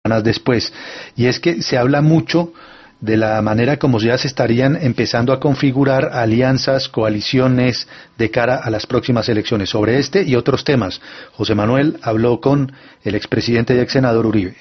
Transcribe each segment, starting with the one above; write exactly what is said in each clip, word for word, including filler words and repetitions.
después, y es que se habla mucho de la manera como ya se estarían empezando a configurar alianzas, coaliciones de cara a las próximas elecciones. Sobre este y otros temas, José Manuel habló con el expresidente y ex senador Uribe.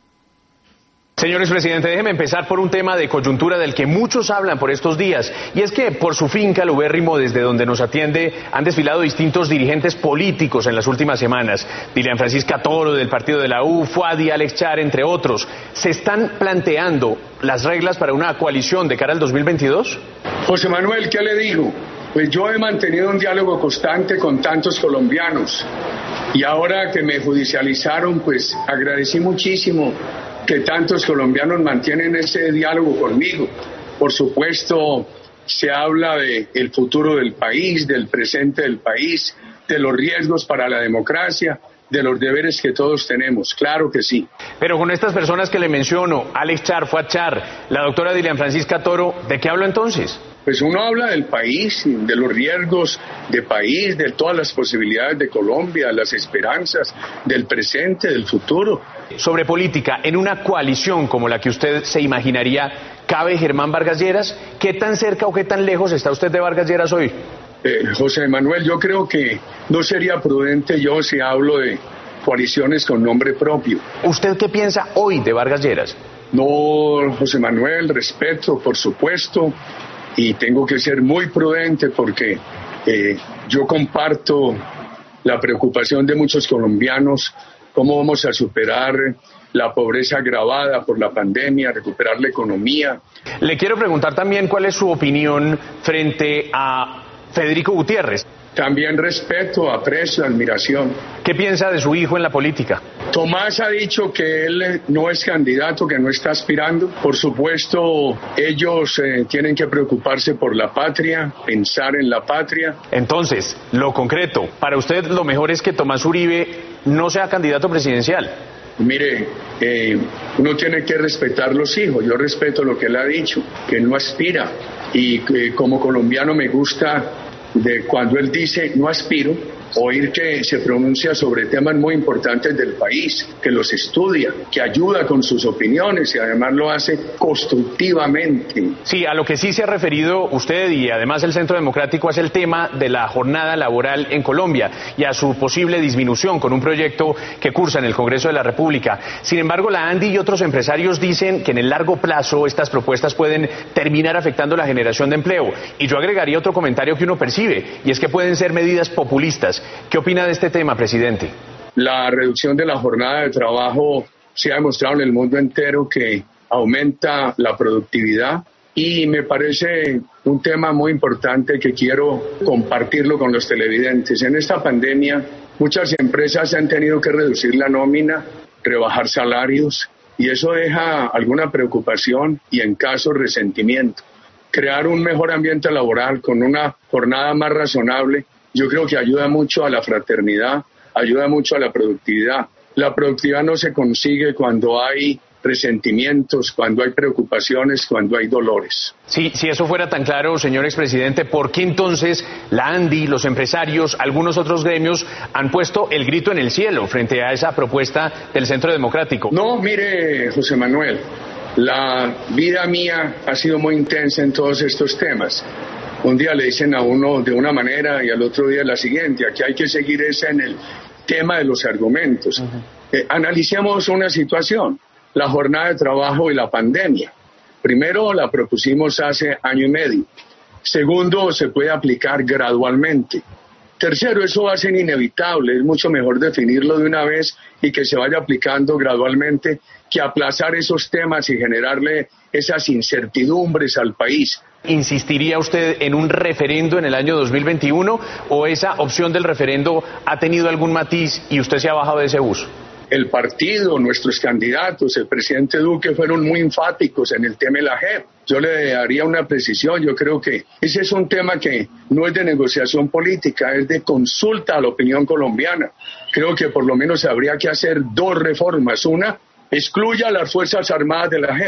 Señor expresidente, déjeme empezar por un tema de coyuntura del que muchos hablan por estos días, y es que por su finca, el ubérrimo desde donde nos atiende, han desfilado distintos dirigentes políticos en las últimas semanas. Dilian Francisca Toro del partido de la U, Fuad y Alex Char, entre otros. ¿Se están planteando las reglas para una coalición de cara al dos mil veintidós? José Manuel, ¿qué le digo? Pues yo he mantenido un diálogo constante con tantos colombianos, y ahora que me judicializaron, pues agradecí muchísimo que tantos colombianos mantienen ese diálogo conmigo. Por supuesto, se habla de el futuro del país, del presente del país, de los riesgos para la democracia, de los deberes que todos tenemos, claro que sí. Pero con estas personas que le menciono, Alex Char, Fuad Char, la doctora Dilian Francisca Toro, ¿de qué hablo entonces? Pues uno habla del país, de los riesgos de país, de todas las posibilidades de Colombia, las esperanzas, del presente, del futuro. Sobre política, en una coalición como la que usted se imaginaría, ¿cabe Germán Vargas Lleras? ¿Qué tan cerca o qué tan lejos está usted de Vargas Lleras hoy? Eh, José Manuel, yo creo que no sería prudente yo si hablo de coaliciones con nombre propio. ¿Usted qué piensa hoy de Vargas Lleras? No, José Manuel, respeto, por supuesto, y tengo que ser muy prudente porque eh, yo comparto la preocupación de muchos colombianos, cómo vamos a superar la pobreza agravada por la pandemia, recuperar la economía. Le quiero preguntar también cuál es su opinión frente a Federico Gutiérrez. También respeto, aprecio, admiración. ¿Qué piensa de su hijo en la política? Tomás ha dicho que él no es candidato, que no está aspirando. Por supuesto, ellos eh, tienen que preocuparse por la patria, pensar en la patria. Entonces, lo concreto, para usted lo mejor es que Tomás Uribe no sea candidato presidencial. Mire, eh, uno tiene que respetar los hijos. Yo respeto lo que él ha dicho, que no aspira. Y que como colombiano me gusta de cuando él dice no aspiro, oír que se pronuncia sobre temas muy importantes del país, que los estudia, que ayuda con sus opiniones y además lo hace constructivamente. Sí, a lo que sí se ha referido usted y además el Centro Democrático es el tema de la jornada laboral en Colombia y a su posible disminución con un proyecto que cursa en el Congreso de la República. Sin embargo, la ANDI y otros empresarios dicen que en el largo plazo estas propuestas pueden terminar afectando la generación de empleo. Y yo agregaría otro comentario que uno percibe, y es que pueden ser medidas populistas. ¿Qué opina de este tema, presidente? La reducción de la jornada de trabajo se ha demostrado en el mundo entero que aumenta la productividad y me parece un tema muy importante que quiero compartirlo con los televidentes. En esta pandemia muchas empresas han tenido que reducir la nómina, rebajar salarios y eso deja alguna preocupación y en casos resentimiento. Crear un mejor ambiente laboral con una jornada más razonable yo creo que ayuda mucho a la fraternidad, ayuda mucho a la productividad. La productividad no se consigue cuando hay resentimientos, cuando hay preocupaciones, cuando hay dolores. Sí, si eso fuera tan claro, señor expresidente, ¿por qué entonces la ANDI, los empresarios, algunos otros gremios han puesto el grito en el cielo frente a esa propuesta del Centro Democrático? No, mire, José Manuel, la vida mía ha sido muy intensa en todos estos temas. Un día le dicen a uno de una manera y al otro día la siguiente. Aquí hay que seguir ese en el tema de los argumentos. Uh-huh. Eh, analicemos una situación, la jornada de trabajo y la pandemia. Primero, la propusimos hace año y medio. Segundo, se puede aplicar gradualmente. Tercero, eso va a ser inevitable. Es mucho mejor definirlo de una vez y que se vaya aplicando gradualmente que aplazar esos temas y generarle esas incertidumbres al país. ¿Insistiría usted en un referendo en el año dos mil veintiuno o esa opción del referendo ha tenido algún matiz y usted se ha bajado de ese bus? El partido, nuestros candidatos, el presidente Duque fueron muy enfáticos en el tema de la J E P. Yo le daría una precisión, yo creo que ese es un tema que no es de negociación política, es de consulta a la opinión colombiana. Creo que por lo menos habría que hacer dos reformas. Una, excluya a las Fuerzas Armadas de la J E P.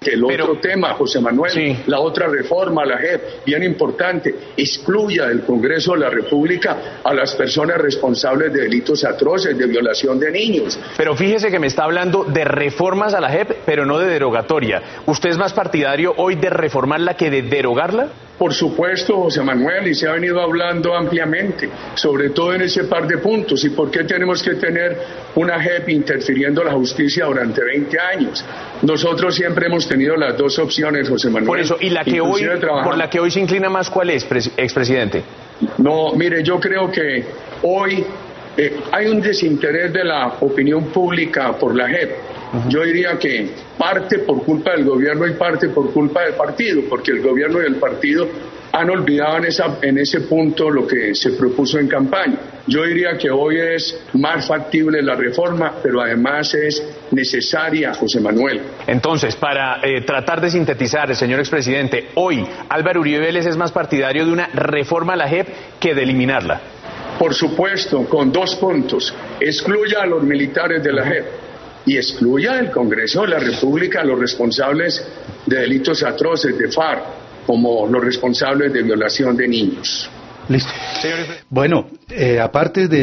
El Pero, otro tema, José Manuel, sí. la otra reforma, la J E P, bien importante, excluya del Congreso de la República a las personas responsables de delitos atroces, de violación de niños. Pero fíjese que me está hablando de reformas a la J E P, pero no de derogatoria. ¿Usted es más partidario hoy de reformarla que de derogarla? Por supuesto, José Manuel, y se ha venido hablando ampliamente, sobre todo en ese par de puntos. ¿Y por qué tenemos que tener una J E P interfiriendo en la justicia durante veinte años? Nosotros siempre hemos tenido las dos opciones, José Manuel. Por eso, ¿y la que hoy, por la que hoy se inclina más, cuál es, expresidente? No, mire, yo creo que hoy eh, hay un desinterés de la opinión pública por la J E P. Uh-huh. Yo diría que parte por culpa del gobierno y parte por culpa del partido, porque el gobierno y el partido han olvidado en, esa, en ese punto lo que se propuso en campaña. Yo diría que hoy es más factible la reforma, pero además es necesaria, José Manuel. Entonces, para eh, tratar de sintetizar, señor expresidente, hoy Álvaro Uribe Vélez es más partidario de una reforma a la J E P que de eliminarla. Por supuesto, con dos puntos. Excluya a los militares de la J E P y excluya del Congreso de la República a los responsables de delitos atroces de FARC, como los responsables de violación de niños. Listo. Bueno, eh, aparte de